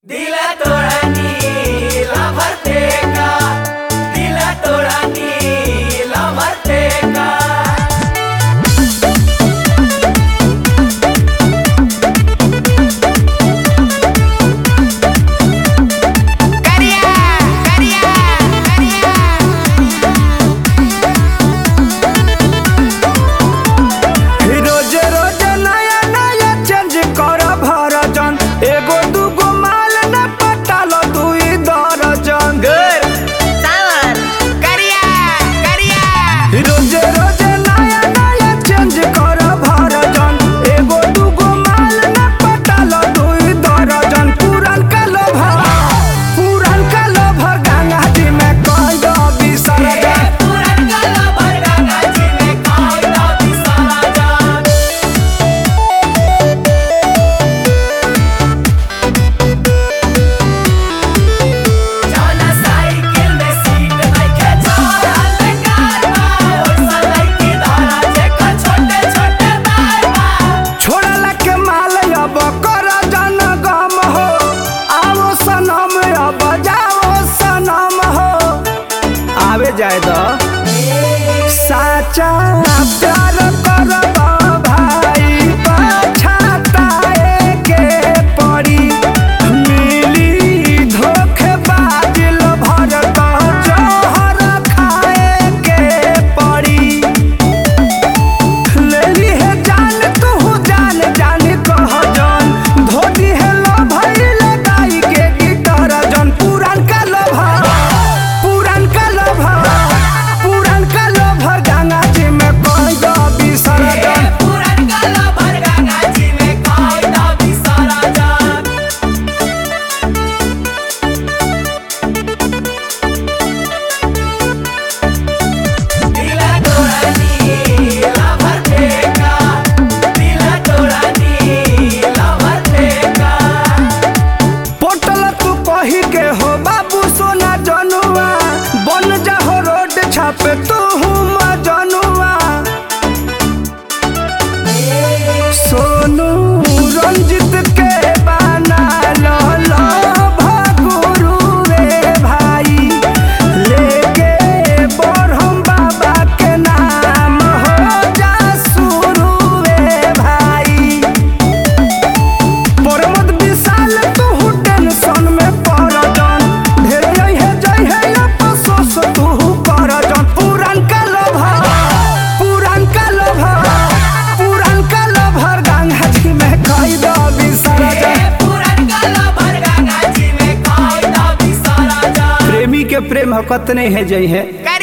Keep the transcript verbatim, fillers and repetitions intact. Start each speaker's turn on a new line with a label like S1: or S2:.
S1: दिला तोड़ा नीला भरते का, दिला तोड़ा नीला भरते का।
S2: करिया करिया करिया
S3: रोज रोज नया नया चेंज कर भरजन, एगो दूगो माल न पटाल दुई दर्जन।
S2: सावर करिया करिया
S3: रोज रोज नया नया चेंज कर भरजन, एगो दूगो माल न पटाल दुई दर्जन। पुरान का लोभर पुरान का लोभर गंगा जी में कई दो विसर्जन।
S1: पुरान गला भर गंगा जी में खाए दा बिसारा जान। जाना साइकिल में सीट नइखे चढ़ल बेकार बा, ओइसा लइकी धारा जेकर छोटे छोटे बाल बा।
S3: छोड़ला के माल अब कर जन गम हो, आओ सनम अब जाओ सनम हो। आवे जाए दो साचा प्यार करब भाई, पछताए के पड़ी। मिली धोखेबाज भर तो जहर खाए के पड़ी। लेली है जान तू जान जान कह जन, धोती है लो भई लगाई के गिटार जन। पुरान का लोभर पुरान का लोभर पुरान का लोभर गंगा जी में कोई दो विसर्जन।
S1: पुरान गला भर गंगा जी में खाए दा बिसारा जान। दिला तोड़ा नीला भरते का, दिला तोड़ा नीला भरते का।
S3: पोटल तू कही के हो बाबू सोना जनुआ, बन जा हो रोड छापे तू मजनुआ। सोनू रंजित के बना लो लो भगुरु रे भाई, लेके बरहम बाबा के नाम हो जा शुरू रे भाई। प्रमोद विशाल तू टेंशन में पड़ जन, ढेर है जय है अफसोस तू कर जन। पुरान का लोभर पुरान का लोभर पुरान का लोभर गंगा जी में कई दो विसर्जन।
S1: पुरान गला भर गंगा जी में खाए दा बिसारा जान।
S3: प्रेमी के प्रेम हकत नहीं है जय है।